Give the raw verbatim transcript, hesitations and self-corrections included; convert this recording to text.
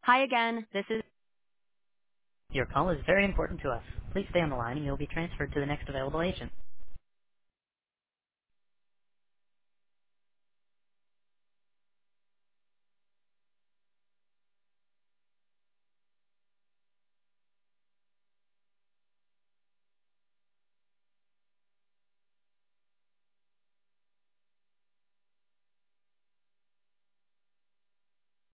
Hi again, this is... Your call is very important to us. Please stay on the line and you'll be transferred to the next available agent.